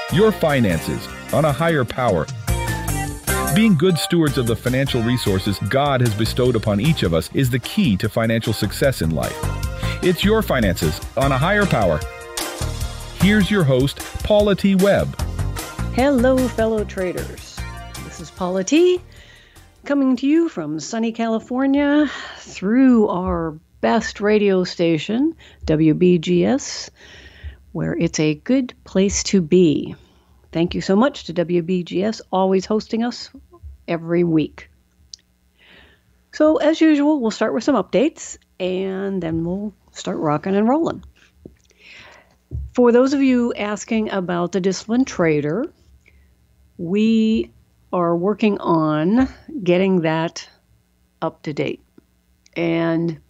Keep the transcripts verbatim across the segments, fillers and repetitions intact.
Your finances on a higher power. Being good stewards of the financial resources God has bestowed upon each of us is the key to financial success in life. It's your finances on a higher power. Here's your host, Paula T. Webb. Hello, fellow traders. This is Paula T. coming to you from sunny California through our best radio station, W B G S, where it's a good place to be. Thank you so much to W B G S, always hosting us every week. So, as usual, we'll start with some updates, and then we'll start rocking and rolling. For those of you asking about the Disciplined Trader, we are working on getting that up to date. And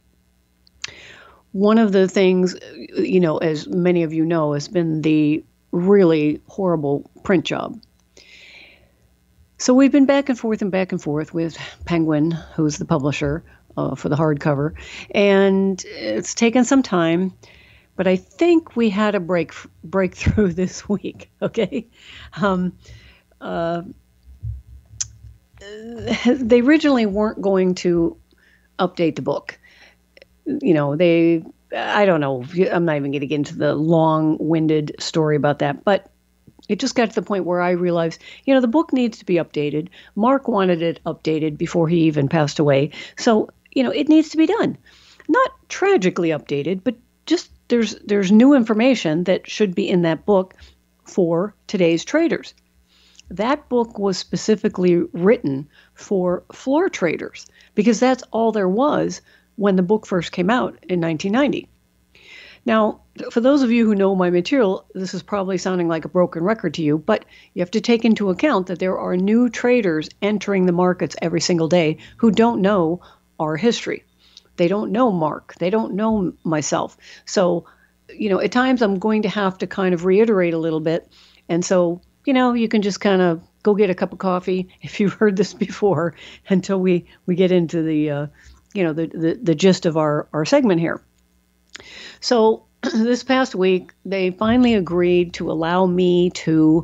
one of the things, you know, as many of you know, has been the really horrible print job. So we've been back and forth and back and forth with Penguin, who's the publisher uh, for the hardcover, and it's taken some time, but I think we had a break breakthrough this week. Okay, um, uh, they originally weren't going to update the book. You know, they, I don't know, I'm not even going to get into the long-winded story about that, but it just got to the point where I realized, you know, the book needs to be updated. Mark wanted it updated before he even passed away. So, you know, it needs to be done. Not tragically updated, but just there's there's new information that should be in that book for today's traders. That book was specifically written for floor traders because that's all there was when the book first came out in nineteen ninety. Now, for those of you who know my material, this is probably sounding like a broken record to you, but you have to take into account that there are new traders entering the markets every single day who don't know our history. They don't know Mark. They don't know myself. So, you know, at times I'm going to have to kind of reiterate a little bit. And so, you know, you can just kind of go get a cup of coffee if you've heard this before until we, we get into the, uh, you know, the, the, the gist of our, our segment here. So this past week, they finally agreed to allow me to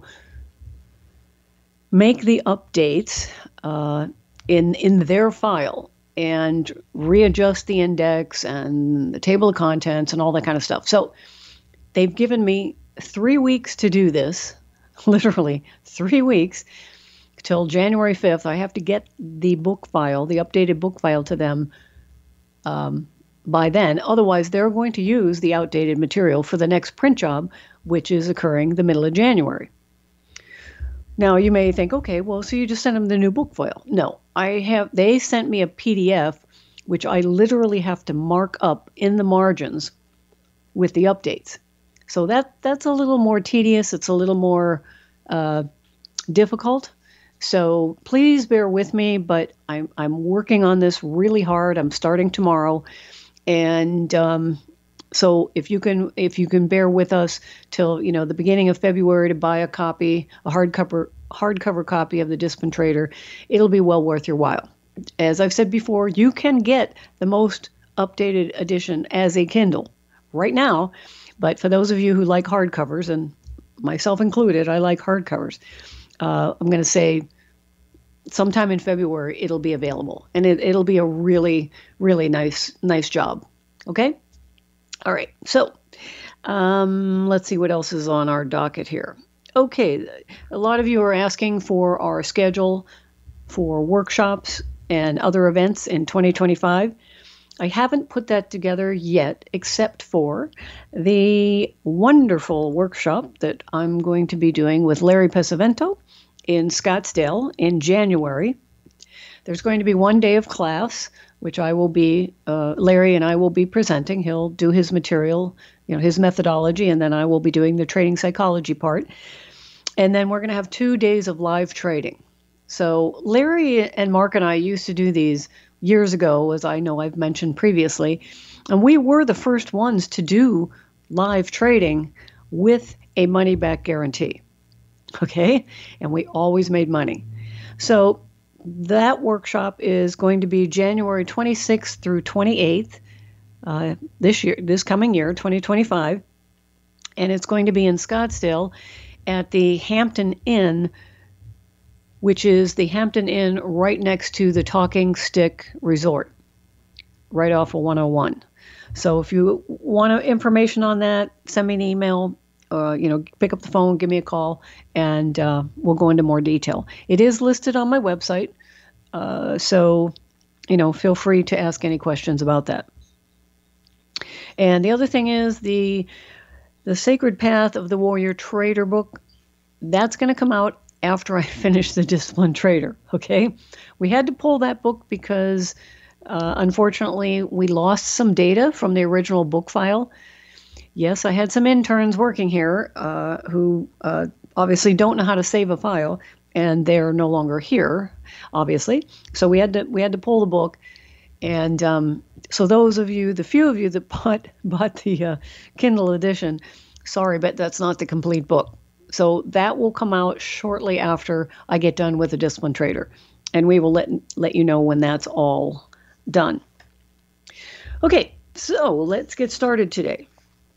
make the updates uh, in in their file and readjust the index and the table of contents and all that kind of stuff. So they've given me three weeks to do this, literally three weeks, till January fifth. I have to get the book file, the updated book file to them um, by then. Otherwise, they're going to use the outdated material for the next print job, which is occurring the middle of January. Now, you may think, okay, well, so you just sent them the new book file. No, I have. They sent me a P D F, which I literally have to mark up in the margins with the updates. So that that's a little more tedious. It's a little more uh, difficult. So please bear with me, but I'm I'm working on this really hard. I'm starting tomorrow. And um, so if you can if you can bear with us till, you know, the beginning of February to buy a copy, a hardcover hardcover copy of the Disciplined Trader, it'll be well worth your while. As I've said before, you can get the most updated edition as a Kindle right now. But for those of you who like hardcovers, and myself included, I like hardcovers, uh, I'm going to say sometime in February, it'll be available, and it, it'll be a really, really nice, nice job. Okay. All right. So, um, let's see what else is on our docket here. Okay. A lot of you are asking for our schedule for workshops and other events in twenty twenty-five. I haven't put that together yet, except for the wonderful workshop that I'm going to be doing with Larry Pesavento in Scottsdale in January. There's going to be one day of class, which I will be, uh, Larry and I will be presenting. He'll do his material, you know, his methodology, and then I will be doing the trading psychology part. And then we're going to have two days of live trading. So Larry and Mark and I used to do these years ago, as I know I've mentioned previously, and we were the first ones to do live trading with a money-back guarantee. Okay, and we always made money. So that workshop is going to be January twenty-sixth through twenty-eighth uh, this year, this coming year, twenty twenty-five, and it's going to be in Scottsdale. at the Hampton Inn, which is the Hampton Inn right next to the Talking Stick Resort, right off of one oh one. So if you want information on that, send me an email, uh, you know, pick up the phone, give me a call, and uh, we'll go into more detail. It is listed on my website, uh, so, you know, feel free to ask any questions about that. And the other thing is the the Sacred Path of the Warrior Trader book. That's going to come out after I finish the Disciplined Trader, okay? We had to pull that book because, uh, unfortunately, we lost some data from the original book file. Yes, I had some interns working here uh, who uh, obviously don't know how to save a file, and they're no longer here, obviously. So we had to we had to pull the book. And um, so those of you, the few of you that bought, bought the uh, Kindle edition, sorry, but that's not the complete book. So that will come out shortly after I get done with the Disciplined Trader. And we will let, let you know when that's all done. Okay, so let's get started today.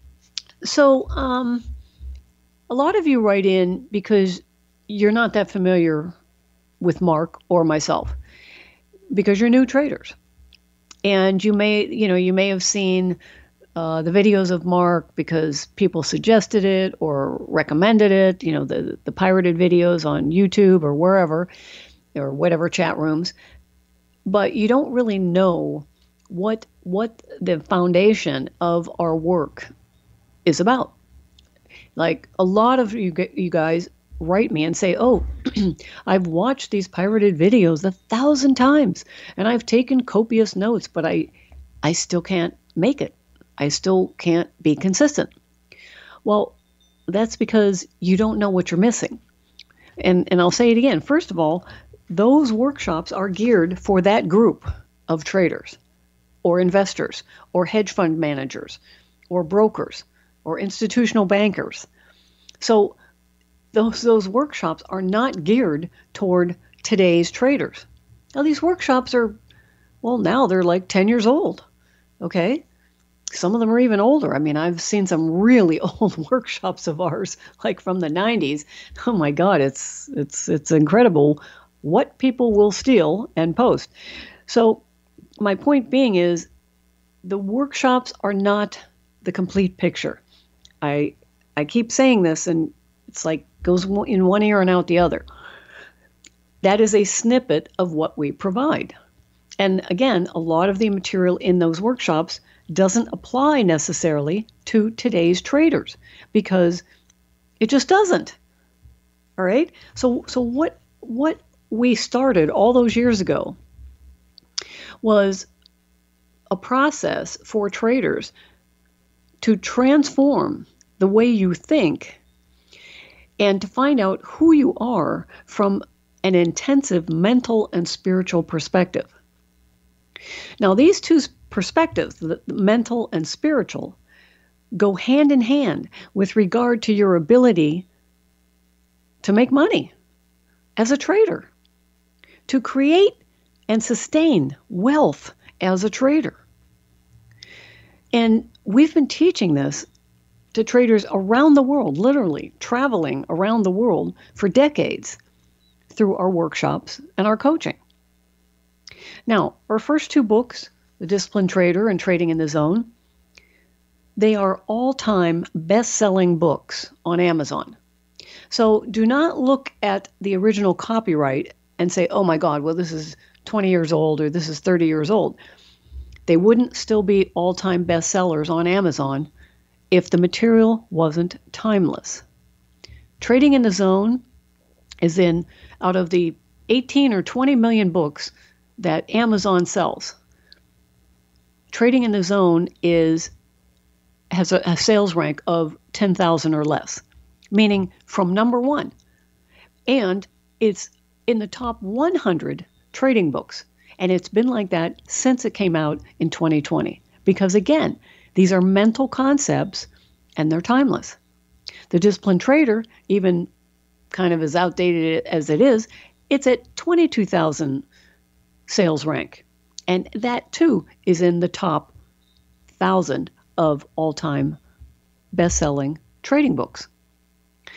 So um, a lot of you write in because you're not that familiar with Mark or myself, because you're new traders. And you may, you know, you may have seen uh, the videos of Mark because people suggested it or recommended it, you know, the, the pirated videos on YouTube or wherever, or whatever chat rooms. But you don't really know what what the foundation of our work is about. Like a lot of you, you guys write me and say, oh, I've watched these pirated videos a thousand times and I've taken copious notes, but I, I still can't make it. I still can't be consistent. Well, that's because you don't know what you're missing. And, and I'll say it again. First of all, those workshops are geared for that group of traders or investors or hedge fund managers or brokers or institutional bankers. So Those those workshops are not geared toward today's traders. Now, these workshops are, well, now they're like ten years old, okay? Some of them are even older. I mean, I've seen some really old workshops of ours, like from the nineties. Oh my God, it's it's it's incredible what people will steal and post. So my point being is the workshops are not the complete picture. I I keep saying this, and it's like goes in one ear and out the other. That is a snippet of what we provide. And again, a lot of the material in those workshops doesn't apply necessarily to today's traders because it just doesn't. All right? So so what what we started all those years ago was a process for traders to transform the way you think and to find out who you are from an intensive mental and spiritual perspective. Now, these two perspectives, the mental and spiritual, go hand in hand with regard to your ability to make money as a trader, to create and sustain wealth as a trader. And we've been teaching this to traders around the world, literally traveling around the world for decades through our workshops and our coaching. Now, our first two books, The Disciplined Trader and Trading in the Zone, they are all-time best-selling books on Amazon. So do not look at the original copyright and say, oh my God, well, this is twenty years old or this is thirty years old. They wouldn't still be all-time bestsellers on Amazon if the material wasn't timeless. Trading in the Zone is in, out of the eighteen or twenty million books that Amazon sells, Trading in the Zone is has a, a sales rank of ten thousand or less, meaning from number one. And it's in the top one hundred trading books. And it's been like that since it came out in twenty twenty. Because again, these are mental concepts and they're timeless. The Disciplined Trader, even kind of as outdated as it is, it's at twenty-two thousand sales rank. And that too is in the top one thousand of all-time best-selling trading books.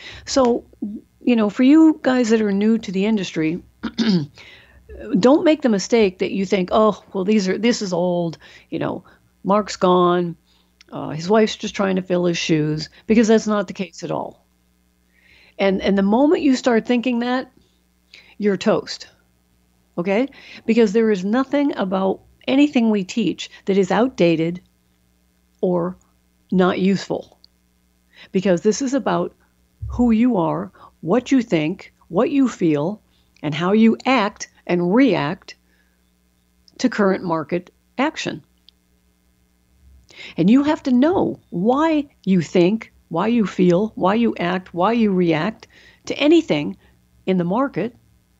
So, you know, for you guys that are new to the industry, don't make the mistake that you think, oh, well, these are this is old, you know, Mark's gone, uh, his wife's just trying to fill his shoes, because that's not the case at all. And and the moment you start thinking that, you're toast. Okay? Because there is nothing about anything we teach that is outdated or not useful. Because this is about who you are, what you think, what you feel, and how you act and react to current market action. And you have to know why you think, why you feel, why you act, why you react to anything in the market.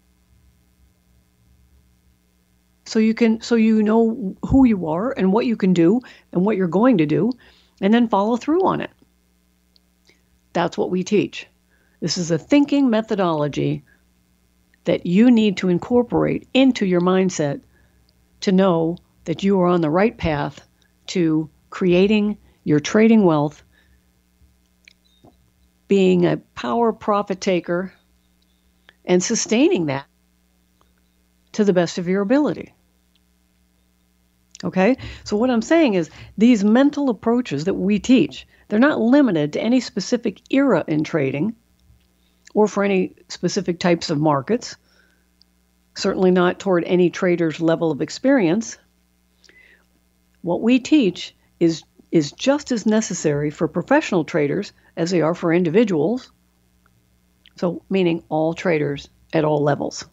So you can so you know who you are and what you can do and what you're going to do, and then follow through on it. That's what we teach. This is a thinking methodology that you need to incorporate into your mindset to know that you are on the right path to creating your trading wealth, being a power profit taker, and sustaining that to the best of your ability. Okay? So what I'm saying is these mental approaches that we teach, they're not limited to any specific era in trading or for any specific types of markets, certainly not toward any trader's level of experience. What we teach is, is just as necessary for professional traders as they are for individuals, so meaning all traders at all levels.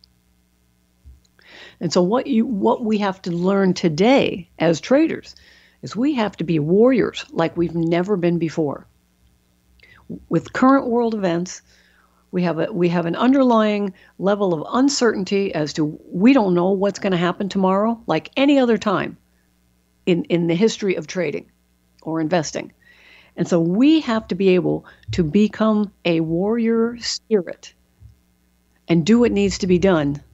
And so what you what we have to learn today as traders is we have to be warriors like we've never been before. With current world events, we have a we have an underlying level of uncertainty as to we don't know what's going to happen tomorrow, like any other time in, in the history of trading or investing. And so we have to be able to become a warrior spirit and do what needs to be done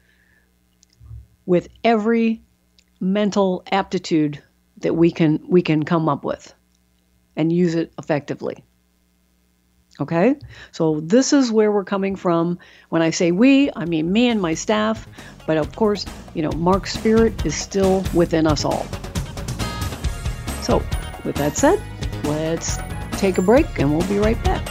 with every mental aptitude that we can we can come up with and use it effectively. Okay? So this is where we're coming from. When I say we, I mean me and my staff, but of course, you know, Mark's spirit is still within us all. So, with that said, let's take a break and we'll be right back.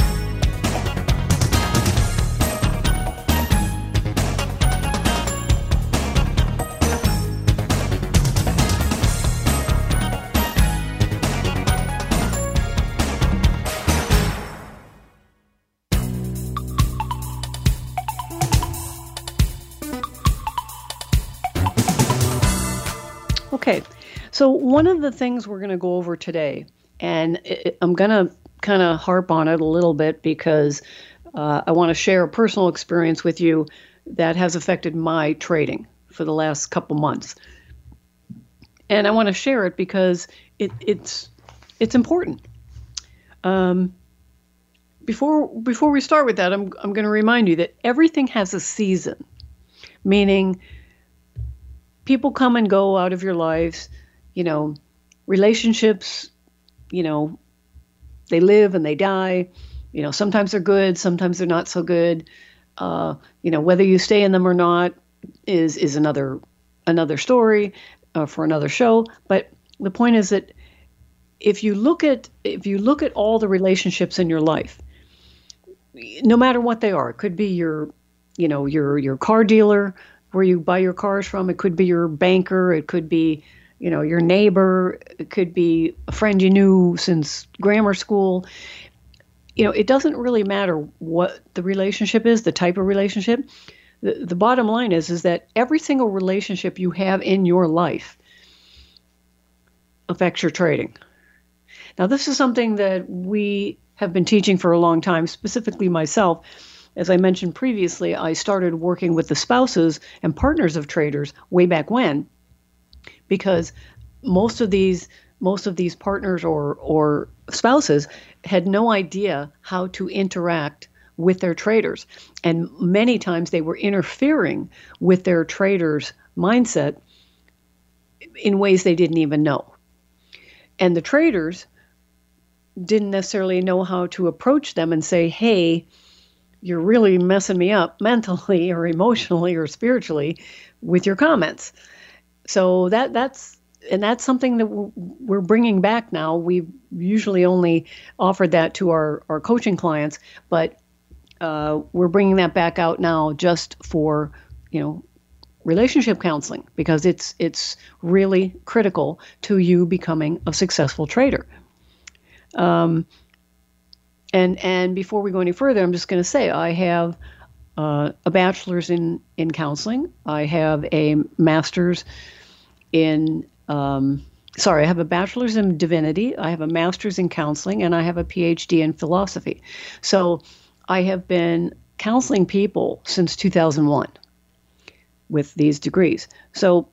Okay, so one of the things we're going to go over today, and it, I'm going to kind of harp on it a little bit because uh, I want to share a personal experience with you that has affected my trading for the last couple months. And I want to share it because it, it's it's important. Um, before before we start with that, I'm I'm going to remind you that everything has a season, meaning people come and go out of your lives, you know, relationships, you know, they live and they die. You know, sometimes they're good, sometimes they're not so good. Uh, you know, whether you stay in them or not is is another another story uh, for another show. But the point is that if you look at if you look at all the relationships in your life, no matter what they are, it could be your, you know, your your car dealer where you buy your cars from. It could be your banker. It could be, you know, your neighbor. It could be a friend you knew since grammar school. You know, it doesn't really matter what the relationship is, the type of relationship. The, the bottom line is, is that every single relationship you have in your life affects your trading. Now, this is something that we have been teaching for a long time, specifically myself. As I mentioned previously, I started working with the spouses and partners of traders way back when, because most of these most of these partners or or spouses had no idea how to interact with their traders. And many times they were interfering with their traders' mindset in ways they didn't even know. And the traders didn't necessarily know how to approach them and say, hey, you're really messing me up mentally or emotionally or spiritually with your comments. So that that's and that's something that we're bringing back now. We've usually only offered that to our, our coaching clients, but uh, we're bringing that back out now just for, you know, relationship counseling, because it's it's really critical to you becoming a successful trader. Um, and and before we go any further, I'm just going to say I have uh, a bachelor's in in counseling. I have a master's in um, sorry, I have a bachelor's in divinity. I have a master's in counseling, and I have a P H D in philosophy. So I have been counseling people since two thousand one with these degrees. So,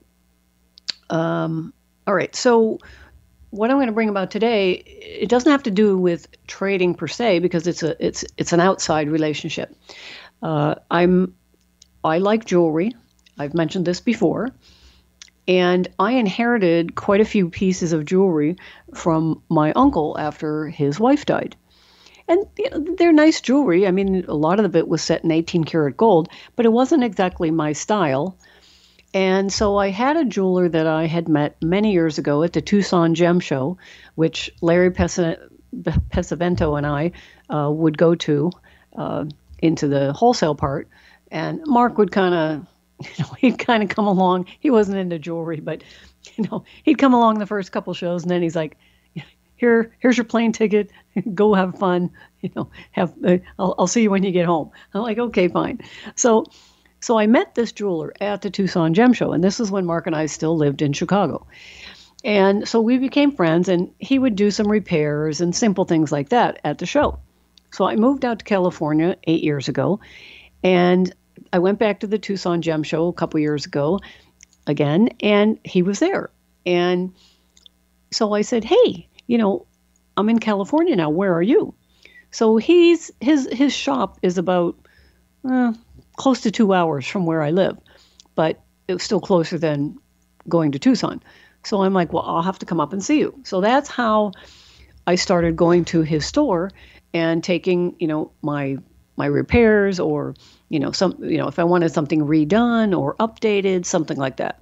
um, all right. So what I'm going to bring about today, it doesn't have to do with trading per se, because it's a it's it's an outside relationship. Uh, I'm I like jewelry. I've mentioned this before. And I inherited quite a few pieces of jewelry from my uncle after his wife died. And you know, they're nice jewelry. I mean, a lot of it was set in eighteen karat gold, but it wasn't exactly my style. And so I had a jeweler that I had met many years ago at the Tucson Gem Show, which Larry Pesavento and I uh, would go to uh, into the wholesale part. And Mark would kind of, you know, he'd kind of come along. He wasn't into jewelry, but, you know, he'd come along the first couple shows, and then he's like, Here, here's your plane ticket. Go have fun. You know, have. Uh, I'll, I'll see you when you get home. I'm like, okay, fine. So, so I met this jeweler at the Tucson Gem Show, and this is when Mark and I still lived in Chicago. And so we became friends, and he would do some repairs and simple things like that at the show. So I moved out to California eight years ago, and I went back to the Tucson Gem Show a couple years ago again, and he was there. And so I said, hey, you know, I'm in California now. Where are you? So he's his his shop is about uh, close to two hours from where I live, but it was still closer than going to Tucson. So I'm like, well, I'll have to come up and see you. So that's how I started going to his store and taking, you know, my my repairs, or, you know, some, you know, if I wanted something redone or updated, something like that.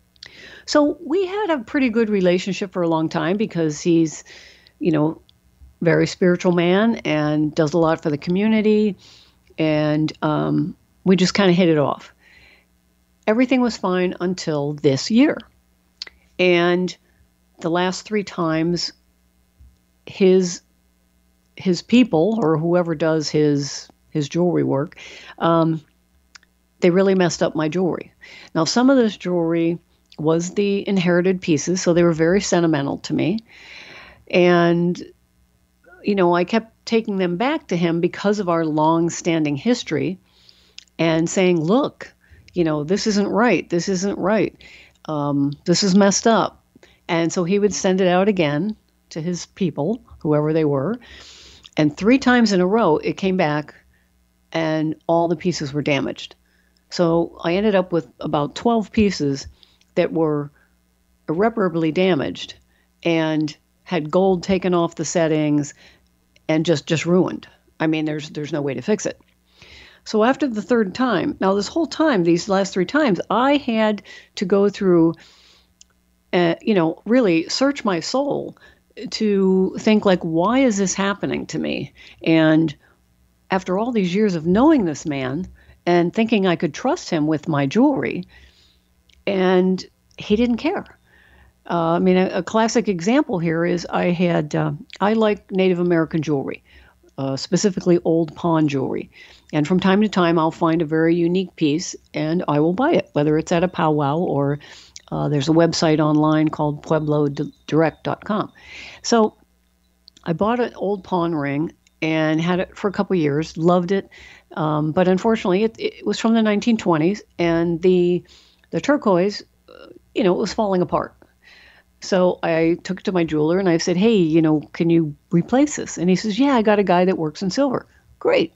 So we had a pretty good relationship for a long time, because he's, you know, very spiritual man and does a lot for the community. And um, we just kind of hit it off. Everything was fine until this year. And the last three times, his his people, or whoever does his his jewelry work, um, they really messed up my jewelry. Now, some of this jewelry was the inherited pieces, so they were very sentimental to me. And, you know, I kept taking them back to him because of our long-standing history and saying, look, you know, this isn't right. This isn't right. Um, this is messed up. And so he would send it out again to his people, whoever they were. And three times in a row, it came back and all the pieces were damaged. So I ended up with about twelve pieces that were irreparably damaged and had gold taken off the settings and just, just ruined. I mean, there's there's no way to fix it. So after the third time, now this whole time, these last three times, I had to go through, uh, you know, really search my soul to think, like, why is this happening to me? And after all these years of knowing this man and thinking I could trust him with my jewelry, and he didn't care. Uh, I mean, a, a classic example here is I had, uh, I like Native American jewelry, uh, specifically old pawn jewelry. And from time to time, I'll find a very unique piece and I will buy it, whether it's at a powwow or uh, there's a website online called pueblo direct dot com. So I bought an old pawn ring and had it for a couple years, loved it. Um, but unfortunately, it, it was from the nineteen twenties, and the the turquoise, uh, you know, it was falling apart. So I took it to my jeweler and I said, hey, you know, can you replace this? And he says, yeah, I got a guy that works in silver. Great.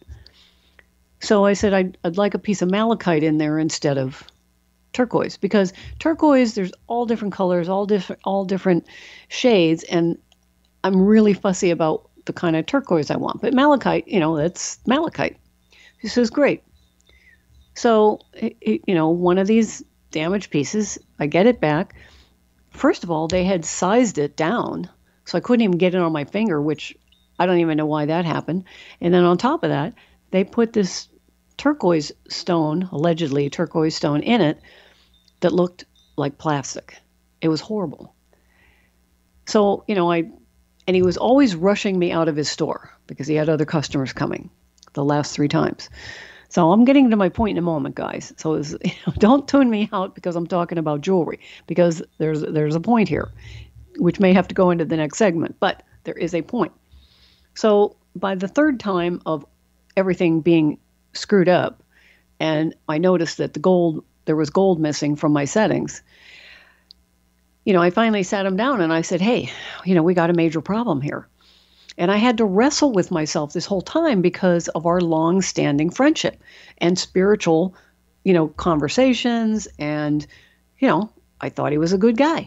So I said, I'd, I'd like a piece of malachite in there instead of turquoise, because turquoise, there's all different colors, all different, all different shades. And I'm really fussy about the kind of turquoise I want. But malachite, you know, that's malachite. She says, great. So, it, you know, one of these damaged pieces, I get it back. First of all, they had sized it down, so I couldn't even get it on my finger, which I don't even know why that happened. And then on top of that, they put this turquoise stone, allegedly turquoise stone, in it that looked like plastic. It was horrible. So, you know, I, and he was always rushing me out of his store because he had other customers coming the last three times. So I'm getting to my point in a moment, guys. So was, you know, don't tune me out because I'm talking about jewelry, because there's there's a point here, which may have to go into the next segment, but there is a point. So by the third time of everything being screwed up, and I noticed that the gold, there was gold missing from my settings, you know, I finally sat him down and I said, hey, you know, we got a major problem here. And I had to wrestle with myself this whole time because of our long-standing friendship and spiritual, you know, conversations. And, you know, I thought he was a good guy.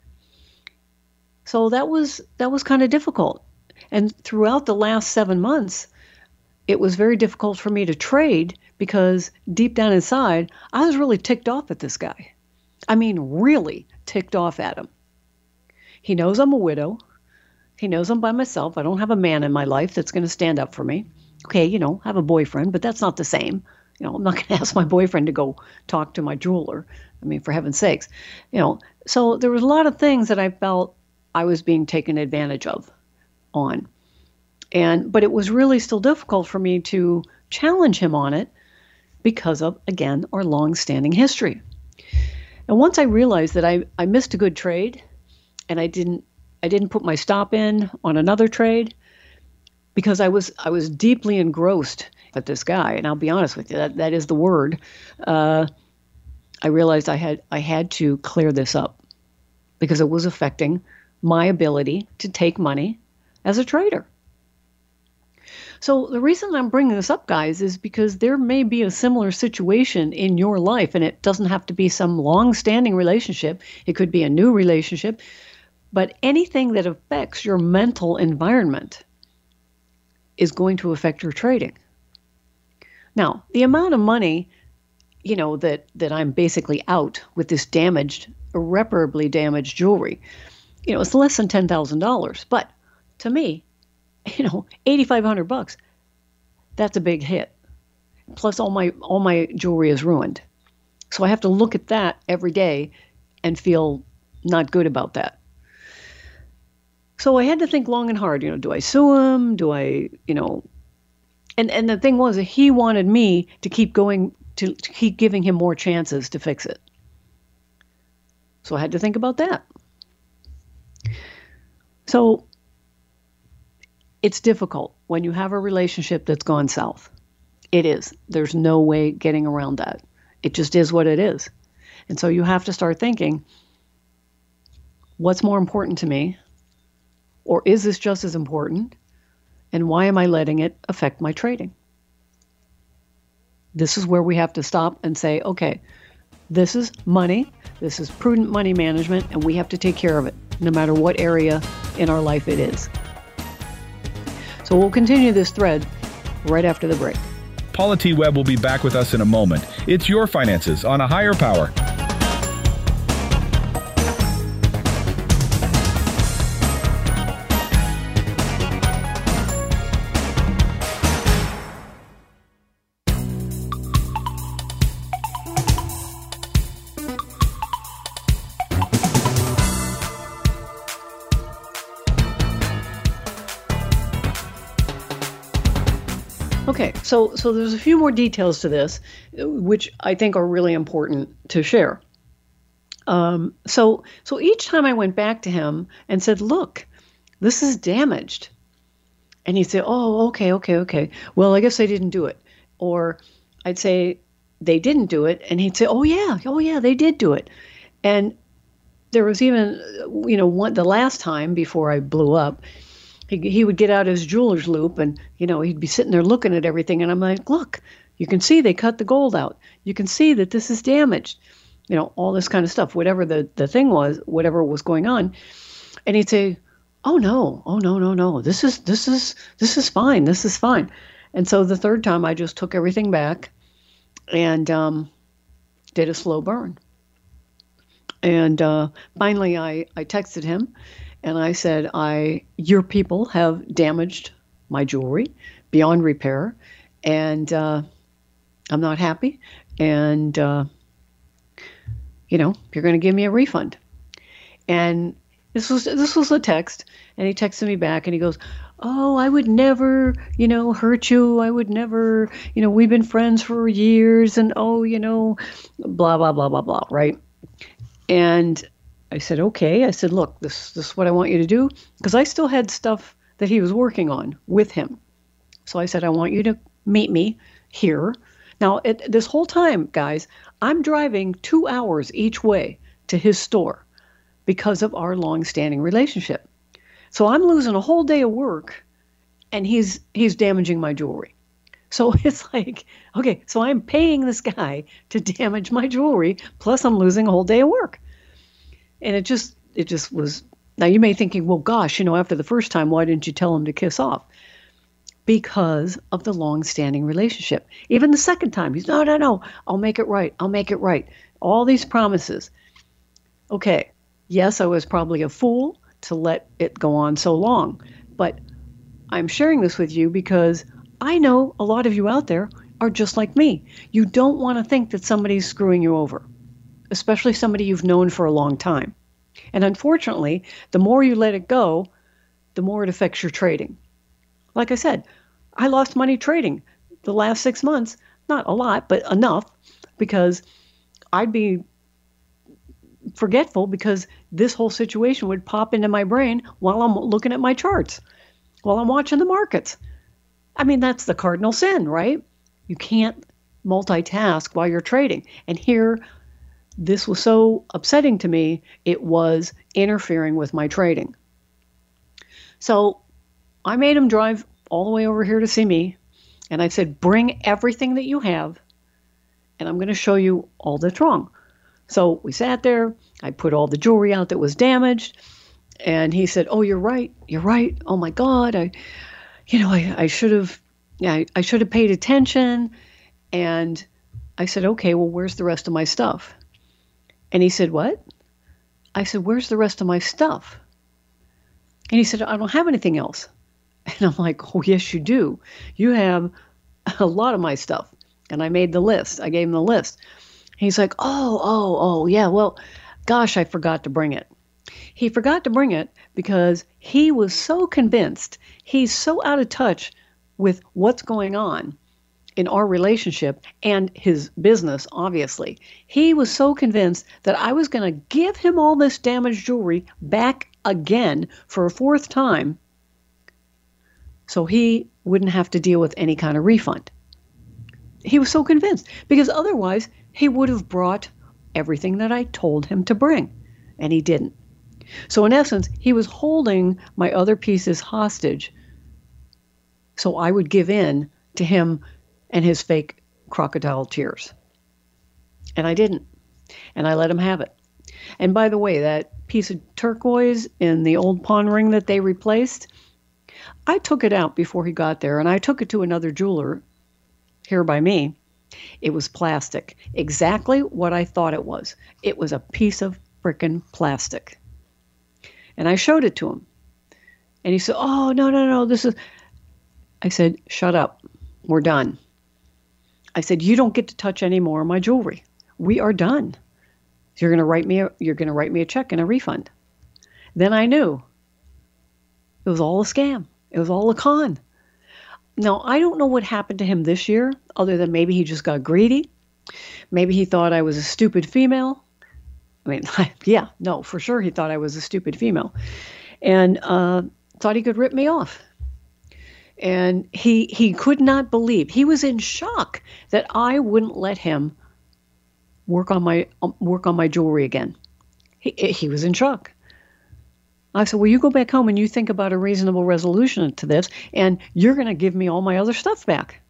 So that was that was kind of difficult. And throughout the last seven months, it was very difficult for me to trade because deep down inside, I was really ticked off at this guy. I mean, really ticked off at him. He knows I'm a widow. He knows I'm by myself. I don't have a man in my life that's going to stand up for me. Okay, you know, I have a boyfriend, but that's not the same. You know, I'm not going to ask my boyfriend to go talk to my jeweler. I mean, for heaven's sakes. You know, so there was a lot of things that I felt I was being taken advantage of on. And but it was really still difficult for me to challenge him on it because of, again, our long-standing history. And once I realized that I, I missed a good trade and I didn't I didn't put my stop in on another trade because I was I was deeply engrossed at this guy. And I'll be honest with you, that, that is the word. Uh, I realized I had I had to clear this up because it was affecting my ability to take money as a trader. So the reason I'm bringing this up, guys, is because there may be a similar situation in your life, and it doesn't have to be some long-standing relationship. It could be a new relationship. But anything that affects your mental environment is going to affect your trading. Now, the amount of money, you know, that, that I'm basically out with this damaged, irreparably damaged jewelry, you know, it's less than ten thousand dollars. But to me, you know, eighty-five hundred bucks, that's a big hit. Plus all my all my jewelry is ruined. So I have to look at that every day and feel not good about that. So I had to think long and hard, you know, do I sue him? Do I, you know, and, and the thing was that he wanted me to keep going, to, to keep giving him more chances to fix it. So I had to think about that. So it's difficult when you have a relationship that's gone south. It is. There's no way getting around that. It just is what it is. And so you have to start thinking, what's more important to me? Or is this just as important? And why am I letting it affect my trading? This is where we have to stop and say, okay, this is money. This is prudent money management, and we have to take care of it, no matter what area in our life it is. So we'll continue this thread right after the break. Paula T. Webb will be back with us in a moment. It's Your Finances on A Higher Power. Okay, so so there's a few more details to this, which I think are really important to share. Um, so so each time I went back to him and said, "Look, this is damaged," and he'd say, "Oh, okay, okay, okay. Well, I guess they didn't do it," or I'd say they didn't do it, and he'd say, "Oh yeah, oh yeah, they did do it," and there was even, you know, one the last time before I blew up. He, he would get out his jeweler's loop and, you know, he'd be sitting there looking at everything. And I'm like, look, you can see they cut the gold out. You can see that this is damaged, you know, all this kind of stuff, whatever the, the thing was, whatever was going on. And he'd say, oh no, oh no, no, no. This is this is this is fine. This is fine. And so the third time I just took everything back and um, did a slow burn. And uh, finally I, I texted him and I said, I your people have damaged my jewelry beyond repair, and uh, I'm not happy. And uh, you know, you're going to give me a refund. And this was this was a text, and he texted me back, and he goes, "Oh, I would never, you know, hurt you. I would never, you know, we've been friends for years, and oh, you know, blah blah blah blah blah." Right? And I said, "Okay." I said, "Look, this this is what I want you to do," because I still had stuff that he was working on with him. So I said, "I want you to meet me here." Now, at this whole time, guys, I'm driving two hours each way to his store because of our long-standing relationship. So I'm losing a whole day of work, and he's he's damaging my jewelry. So it's like, okay, so I'm paying this guy to damage my jewelry, plus I'm losing a whole day of work. And it just it just was. Now you may be thinking, well, gosh, you know, after the first time, why didn't you tell him to kiss off? Because of the long-standing relationship. Even the second time, he's, no, no, no, I'll make it right. I'll make it right. All these promises. Okay, yes, I was probably a fool to let it go on so long, but I'm sharing this with you because I know a lot of you out there are just like me. You don't want to think that somebody's screwing you over, especially somebody you've known for a long time. And unfortunately, the more you let it go, the more it affects your trading. Like I said, I lost money trading the last six months, not a lot, but enough, because I'd be forgetful because this whole situation would pop into my brain while I'm looking at my charts, while I'm watching the markets. I mean, that's the cardinal sin, right? You can't multitask while you're trading. And here, this was so upsetting to me, it was interfering with my trading. So I made him drive all the way over here to see me, and I said, bring everything that you have, and I'm going to show you all that's wrong. So we sat there, I put all the jewelry out that was damaged, and he said, oh, you're right, you're right, oh my God, I, you know, I, I should have, I, I should have paid attention. And I said, okay, well, where's the rest of my stuff? And he said, what? I said, where's the rest of my stuff? And he said, I don't have anything else. And I'm like, oh, yes, you do. You have a lot of my stuff. And I made the list. I gave him the list. He's like, oh, oh, oh, yeah, well, gosh, I forgot to bring it. He forgot to bring it because he was so convinced, he's so out of touch with what's going on in our relationship and his business, obviously. He was so convinced that I was going to give him all this damaged jewelry back again for a fourth time, so he wouldn't have to deal with any kind of refund. He was so convinced, because otherwise he would have brought everything that I told him to bring, and he didn't. So in essence, he was holding my other pieces hostage so I would give in to him and his fake crocodile tears. And I didn't. And I let him have it. And by the way, that piece of turquoise in the old pawn ring that they replaced, I took it out before he got there, and I took it to another jeweler here by me. It was plastic. Exactly what I thought it was. It was a piece of frickin' plastic. And I showed it to him. And he said, oh, no, no, no, this is... I said, shut up. We're done. I said, you don't get to touch any more of my jewelry. We are done. You're going to write me a, you're going to write me a check and a refund. Then I knew it was all a scam. It was all a con. Now, I don't know what happened to him this year, other than maybe he just got greedy. Maybe he thought I was a stupid female. I mean, yeah, no, for sure he thought I was a stupid female. And uh, thought he could rip me off. And he he could not believe, he was in shock that I wouldn't let him work on my um, work on my jewelry again. He he was in shock. I said, well, you go back home and you think about a reasonable resolution to this, and you're going to give me all my other stuff back.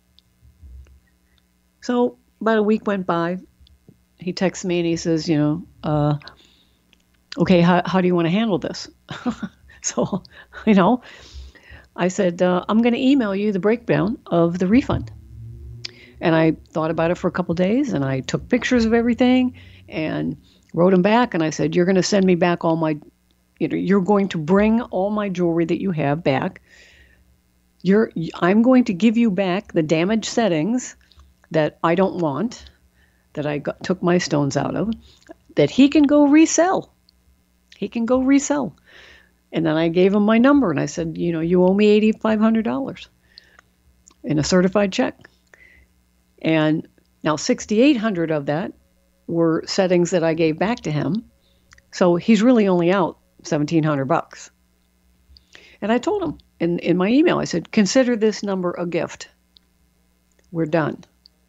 So about a week went by. He texts me and he says, you know, uh, okay, how, how do you want to handle this? So, you know, I said, uh, I'm going to email you the breakdown of the refund. And I thought about it for a couple of days, and I took pictures of everything and wrote them back. And I said, you're going to send me back all my, you know, you're going to bring all my jewelry that you have back. You're, I'm going to give you back the damaged settings that I don't want, that I got, took my stones out of, that he can go resell. He can go resell. And then I gave him my number, and I said, you know, you owe me eight thousand five hundred dollars in a certified check. And now six thousand eight hundred dollars of that were settings that I gave back to him. So he's really only out seventeen hundred bucks. And I told him in, in my email, I said, consider this number a gift. We're done.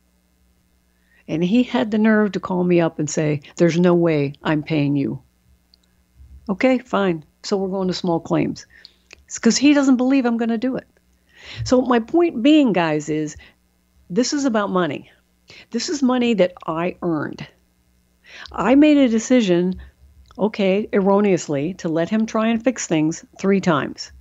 And he had the nerve to call me up and say, there's no way I'm paying you. Okay, fine. So we're going to small claims. It's because he doesn't believe I'm going to do it. So my point being, guys, is this is about money. This is money that I earned. I made a decision, okay, erroneously, to let him try and fix things three times.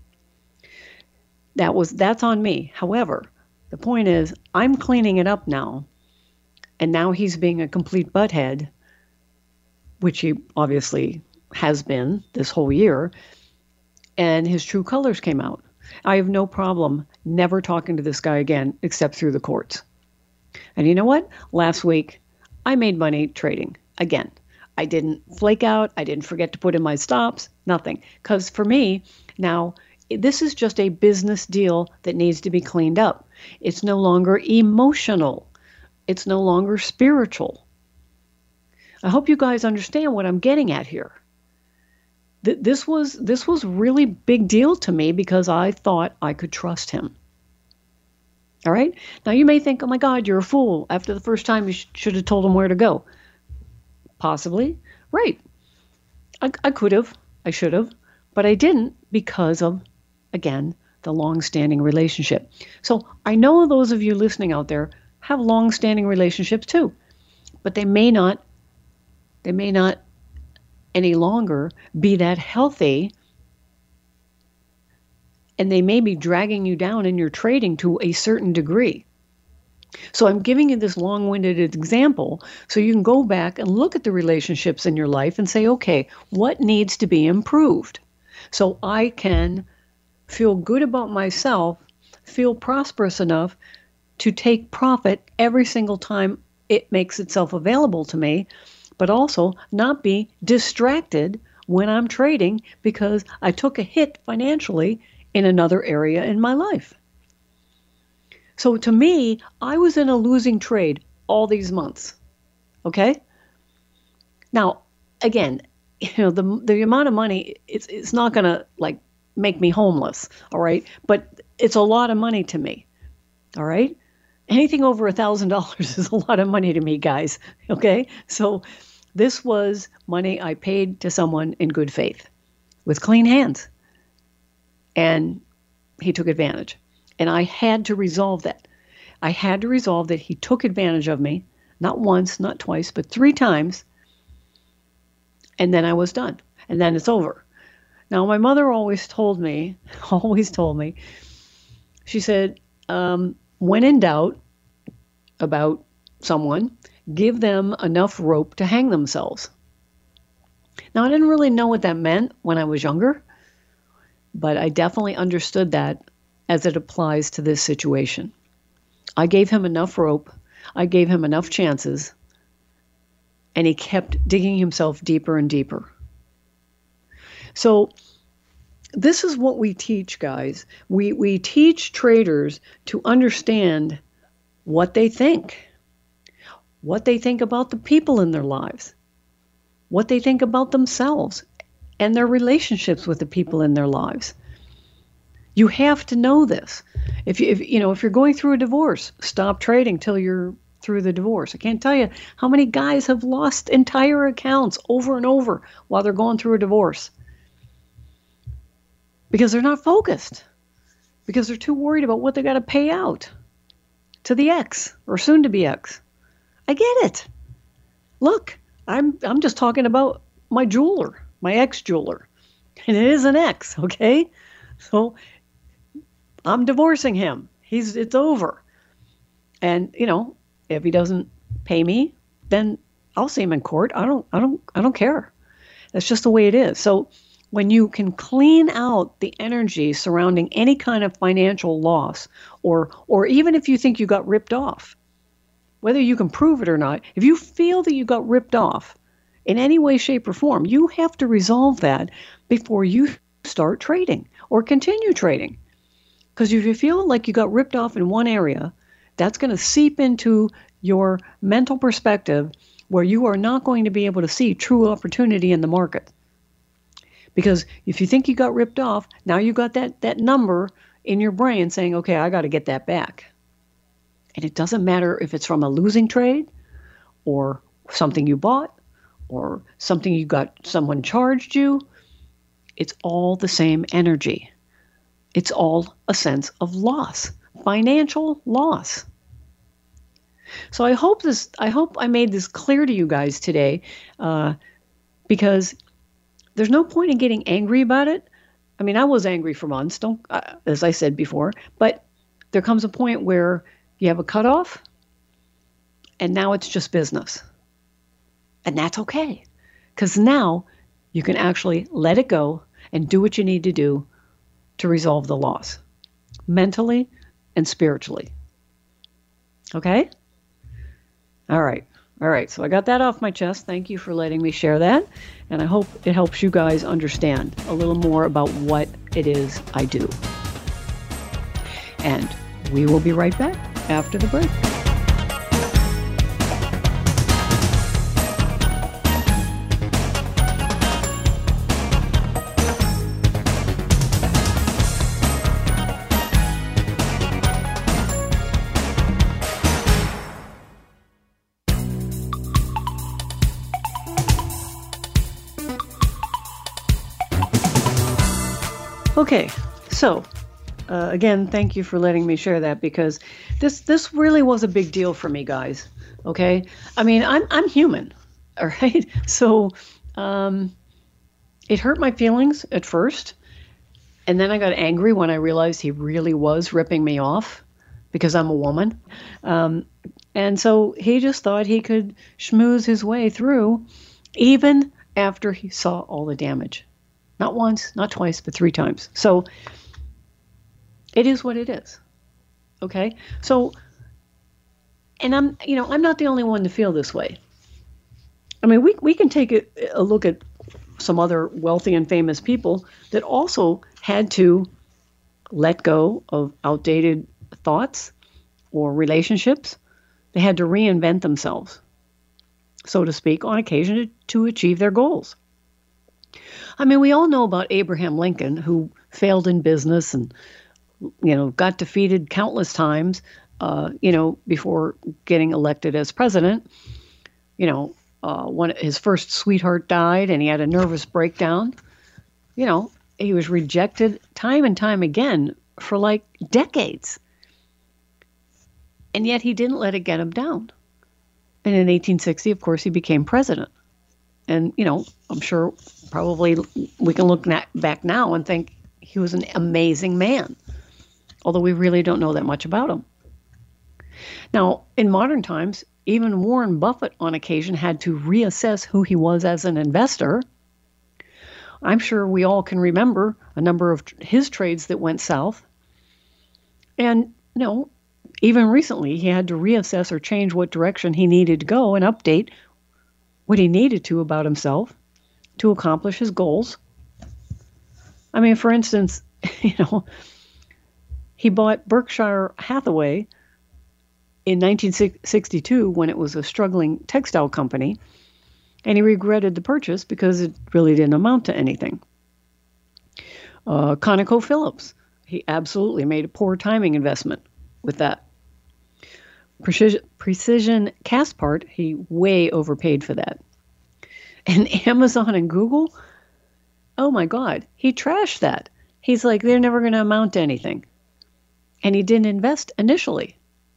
That was that's on me. However, the point is, I'm cleaning it up now, and now he's being a complete butthead, which he obviously has been this whole year, and his true colors came out. I have no problem never talking to this guy again, except through the courts. And you know what? Last week, I made money trading again. I didn't flake out. I didn't forget to put in my stops, nothing. Because for me, now, this is just a business deal that needs to be cleaned up. It's no longer emotional. It's no longer spiritual. I hope you guys understand what I'm getting at here. Th- this was this was really big deal to me because I thought I could trust him. All right? Now you may think, oh my God, you're a fool. After the first time, you sh- should have told him where to go. Possibly. Right. I, I could have. I should have. But I didn't because of, again, the long-standing relationship. So I know those of you listening out there have long-standing relationships too. But they may not, they may not any longer be that healthy, and they may be dragging you down in your trading to a certain degree. So I'm giving you this long-winded example so you can go back and look at the relationships in your life and say, okay, what needs to be improved? So I can feel good about myself, feel prosperous enough to take profit every single time it makes itself available to me, but also not be distracted when I'm trading because I took a hit financially in another area in my life. So to me, I was in a losing trade all these months. Okay? Now, again, you know, the the amount of money, it's it's not going to like make me homeless, all right? But it's a lot of money to me. All right? Anything over a thousand dollars is a lot of money to me, guys. Okay? So this was money I paid to someone in good faith with clean hands. And he took advantage. And I had to resolve that. I had to resolve that he took advantage of me, not once, not twice, but three times. And then I was done. And then it's over. Now, my mother always told me, always told me, she said, um, when in doubt about someone, give them enough rope to hang themselves. Now, I didn't really know what that meant when I was younger, but I definitely understood that as it applies to this situation. I gave him enough rope. I gave him enough chances. And he kept digging himself deeper and deeper. So this is what we teach, guys. We, we teach traders to understand what they think, what they think about the people in their lives, what they think about themselves and their relationships with the people in their lives. You have to know this. If you, if, you know, if you're going through a divorce, stop trading till you're through the divorce. I can't tell you how many guys have lost entire accounts over and over while they're going through a divorce because they're not focused, because they're too worried about what they got to pay out to the ex or soon to be ex. I get it. Look, I'm I'm just talking about my jeweler, my ex-jeweler. And it is an ex, okay? So I'm divorcing him. He's it's over. And, you know, if he doesn't pay me, then I'll see him in court. I don't I don't I don't care. That's just the way it is. So when you can clean out the energy surrounding any kind of financial loss, or or even if you think you got ripped off, whether you can prove it or not, if you feel that you got ripped off in any way, shape, or form, you have to resolve that before you start trading or continue trading. Because if you feel like you got ripped off in one area, that's going to seep into your mental perspective where you are not going to be able to see true opportunity in the market. Because if you think you got ripped off, now you got that, that number in your brain saying, okay, I got to get that back. And it doesn't matter if it's from a losing trade or something you bought or something you got, someone charged you. It's all the same energy. It's all a sense of loss, financial loss. So I hope this, I hope I made this clear to you guys today, uh, because there's no point in getting angry about it. I mean, I was angry for months, don't, uh, as I said before, but there comes a point where you have a cutoff, and now it's just business. And that's okay, because now you can actually let it go and do what you need to do to resolve the loss, mentally and spiritually. Okay? All right. All right. So I got that off my chest. Thank you for letting me share that. And I hope it helps you guys understand a little more about what it is I do. And we will be right back after the break. Okay, so uh, again, thank you for letting me share that, because this this really was a big deal for me, guys. Okay, I mean, I'm I'm human, all right. So um, it hurt my feelings at first, and then I got angry when I realized he really was ripping me off because I'm a woman, um, and so he just thought he could schmooze his way through, even after he saw all the damage. Not once, not twice, but three times. So it is what it is. Okay? So, and I'm, you know, I'm not the only one to feel this way. I mean, we we can take a, a look at some other wealthy and famous people that also had to let go of outdated thoughts or relationships. They had to reinvent themselves, so to speak, on occasion to, to achieve their goals. I mean, we all know about Abraham Lincoln, who failed in business and, you know, got defeated countless times, uh, you know, before getting elected as president. You know, uh, when his first sweetheart died and he had a nervous breakdown, you know, he was rejected time and time again for like decades. And yet he didn't let it get him down. And in eighteen sixty, of course, he became president. And, you know, I'm sure probably we can look back now and think he was an amazing man, although we really don't know that much about him. Now, in modern times, even Warren Buffett on occasion had to reassess who he was as an investor. I'm sure we all can remember a number of his trades that went south. And, you know, even recently, he had to reassess or change what direction he needed to go and update what he needed to about himself to accomplish his goals. I mean, for instance, you know, he bought Berkshire Hathaway in nineteen sixty-two when it was a struggling textile company, and he regretted the purchase because it really didn't amount to anything. Uh, ConocoPhillips, he absolutely made a poor timing investment with that. Precision, Precision Castpart, he way overpaid for that. And Amazon and Google, oh my God, he trashed that. He's like, they're never going to amount to anything. And he didn't invest initially.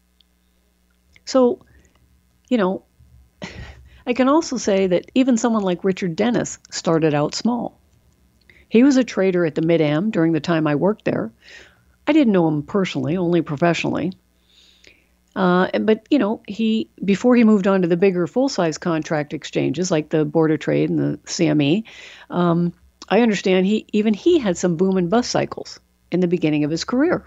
So, you know, I can also say that even someone like Richard Dennis started out small. He was a trader at the Mid-Am during the time I worked there. I didn't know him personally, only professionally. Uh, but, you know, he before he moved on to the bigger full-size contract exchanges like the Board of Trade and the C M E, um, I understand he even he had some boom and bust cycles in the beginning of his career.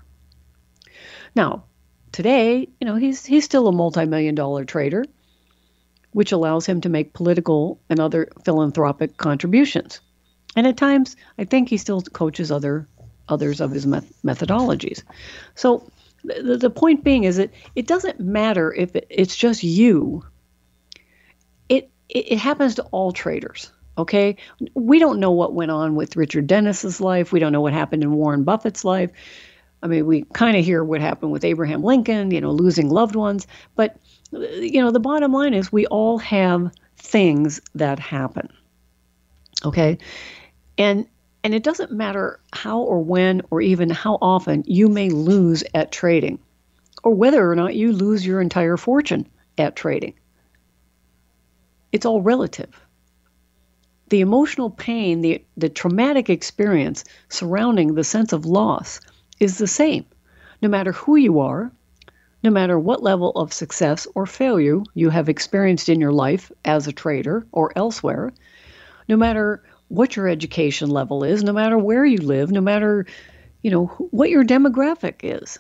Now, today, you know, he's he's still a multi-million dollar trader, which allows him to make political and other philanthropic contributions. And at times, I think he still coaches other others of his met- methodologies. So the, the point being is that it doesn't matter if it, it's just you. It, it it happens to all traders. Okay, we don't know what went on with Richard Dennis's life. We don't know what happened in Warren Buffett's life. I mean, we kind of hear what happened with Abraham Lincoln, you know, losing loved ones. But, you know, the bottom line is we all have things that happen. Okay, and and it doesn't matter how or when or even how often you may lose at trading, or whether or not you lose your entire fortune at trading. It's all relative. The emotional pain, the, the traumatic experience surrounding the sense of loss is the same, no matter who you are, no matter what level of success or failure you have experienced in your life as a trader or elsewhere, no matter what your education level is, no matter where you live, no matter, you know, what your demographic is.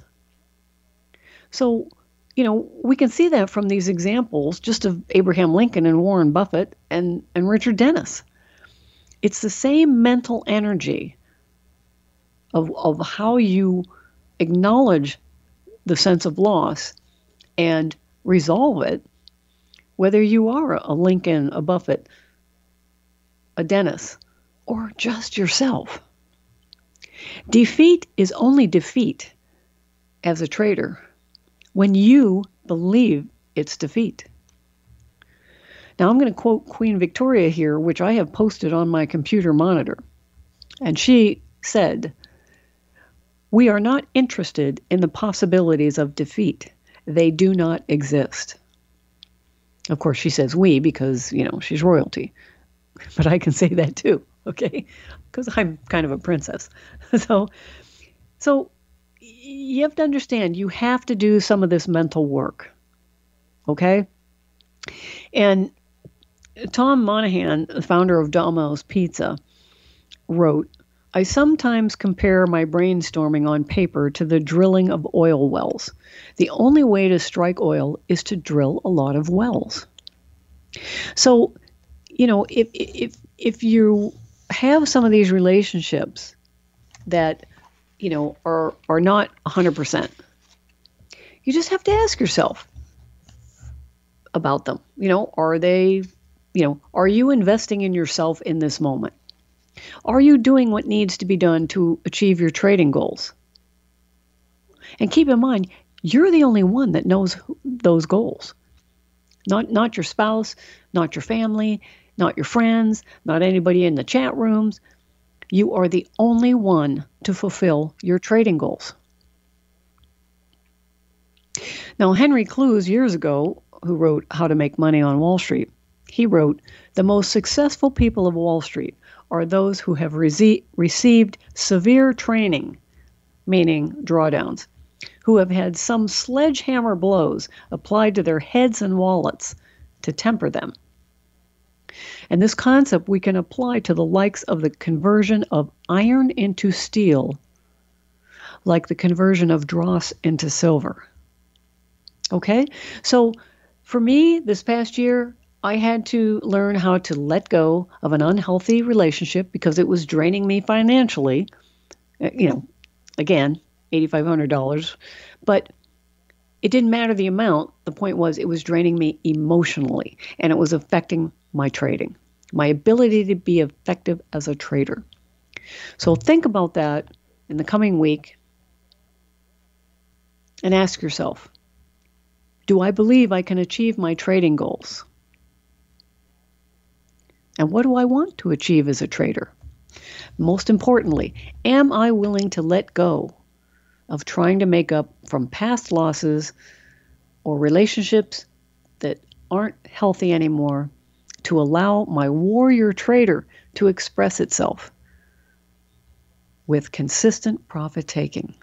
So, you know, we can see that from these examples just of Abraham Lincoln and Warren Buffett and, and Richard Dennis. It's the same mental energy of, of how you acknowledge the sense of loss and resolve it, whether you are a Lincoln, a Buffett, a Dennis, or just yourself. Defeat is only defeat as a trader when you believe it's defeat. Now, I'm going to quote Queen Victoria here, which I have posted on my computer monitor. And she said, "We are not interested in the possibilities of defeat. They do not exist." Of course, she says we because, you know, she's royalty. But I can say that too, okay? Because I'm kind of a princess. So, so you have to understand, you have to do some of this mental work, okay? And Tom Monahan, the founder of Domino's Pizza, wrote, "I sometimes compare my brainstorming on paper to the drilling of oil wells. The only way to strike oil is to drill a lot of wells." So, you know, if if if you have some of these relationships that, you know, are are not one hundred percent, you just have to ask yourself about them. You know, are they, you know, are you investing in yourself in this moment? Are you doing what needs to be done to achieve your trading goals? And keep in mind, you're the only one that knows those goals. Not not your spouse, not your family, not your friends, not anybody in the chat rooms. You are the only one to fulfill your trading goals. Now, Henry Clues, years ago, who wrote How to Make Money on Wall Street, he wrote, "The most successful people of Wall Street are those who have rece- received severe training," meaning drawdowns, "who have had some sledgehammer blows applied to their heads and wallets to temper them." And this concept we can apply to the likes of the conversion of iron into steel, like the conversion of dross into silver. Okay? So for me, this past year, I had to learn how to let go of an unhealthy relationship because it was draining me financially. You know, again, eight thousand five hundred dollars. But it didn't matter the amount. The point was it was draining me emotionally, and it was affecting my trading, my ability to be effective as a trader. So think about that in the coming week and ask yourself, do I believe I can achieve my trading goals? And what do I want to achieve as a trader? Most importantly, am I willing to let go of trying to make up from past losses or relationships that aren't healthy anymore to allow my warrior trader to express itself? with consistent profit taking.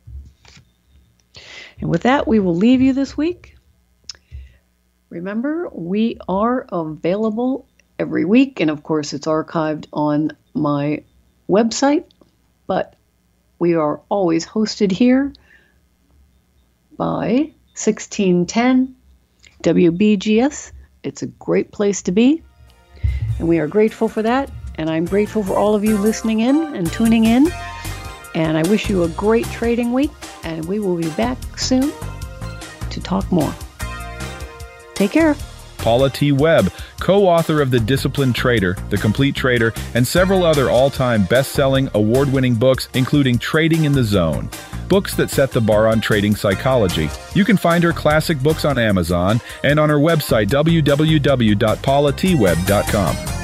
And with that, we will leave you this week. Remember, we are available every week, and of course, it's archived on my website, but we are always hosted here by sixteen ten W B G S. It's a great place to be, and we are grateful for that, and I'm grateful for all of you listening in and tuning in, and I wish you a great trading week, and we will be back soon to talk more. Take care. Paula T. Webb, co-author of The Disciplined Trader, The Complete Trader, and several other all-time best-selling, award-winning books, including Trading in the Zone, books that set the bar on trading psychology. You can find her classic books on Amazon and on her website, w w w dot paula t webb dot com.